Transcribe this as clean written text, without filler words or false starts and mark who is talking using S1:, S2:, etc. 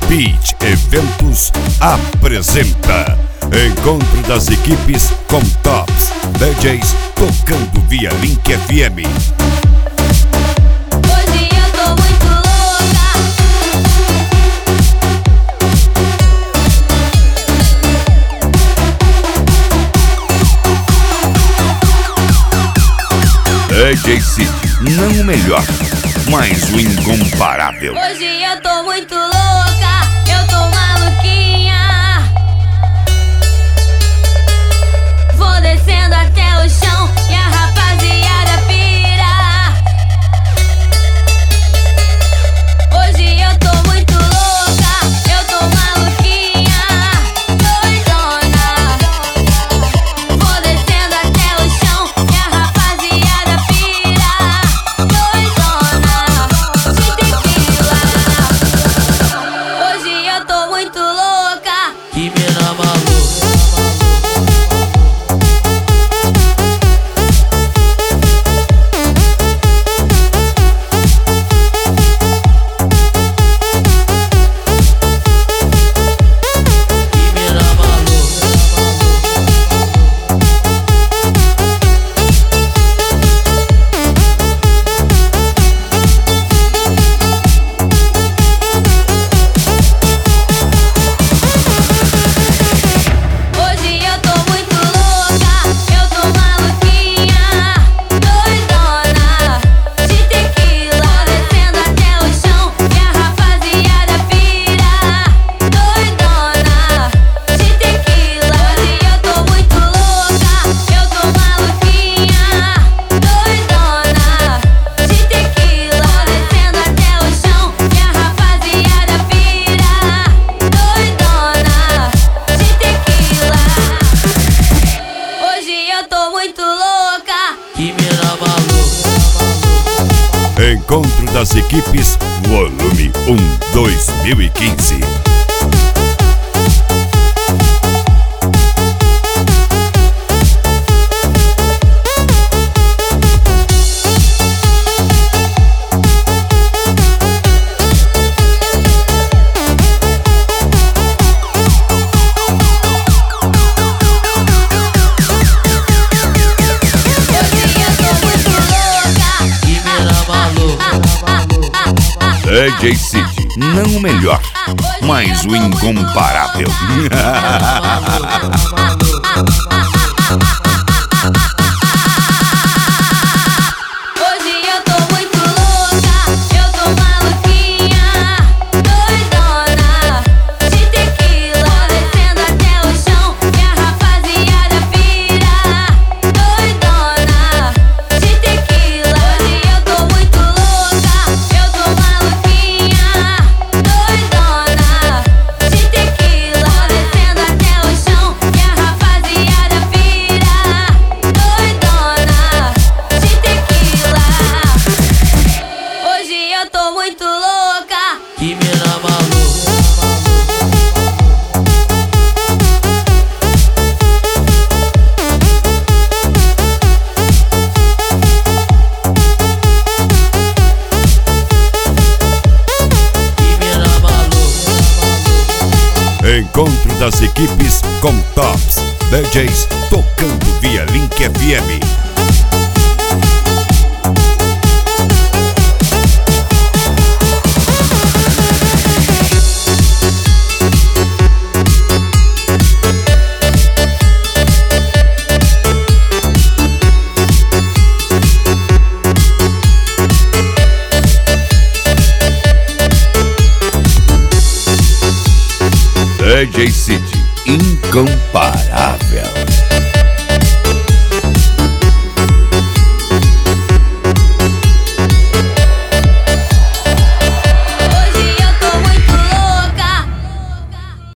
S1: Beach Eventos apresenta Encontro das equipes com tops DJs tocando via Link FM.
S2: Hoje eu tô muito louca.
S1: DJ City, não o melhor, mas o incomparável.
S2: Hoje eu tô muito louca, eu tô maluquinha. Vou descendo até o chão e a rapaziada pira. Hoje eu tô muito louca, eu tô maluquinha, doidona. Vou descendo até o chão e a rapaziada pira, doidona, de tequila. Hoje eu tô muito louca.
S3: Que mina maluca.
S1: Encontro das equipes, volume 1, 2015. DJ City, não o melhor, mas o incomparável.
S2: Hoje eu tô muito louca, eu tô maluquinha, doidona, de tequila. Descendo até o chão e a rapaziada pira, doidona, de tequila. Hoje eu tô muito louca, eu tô maluquinha, doidona, de tequila. Descendo até o chão e a rapaziada pira, doidona, de tequila. Hoje eu tô muito louca.
S3: Que mina maluca. Que mina maluca.
S1: Encontro das equipes com tops DJs tocando via Link FM. DJ City, incomparável.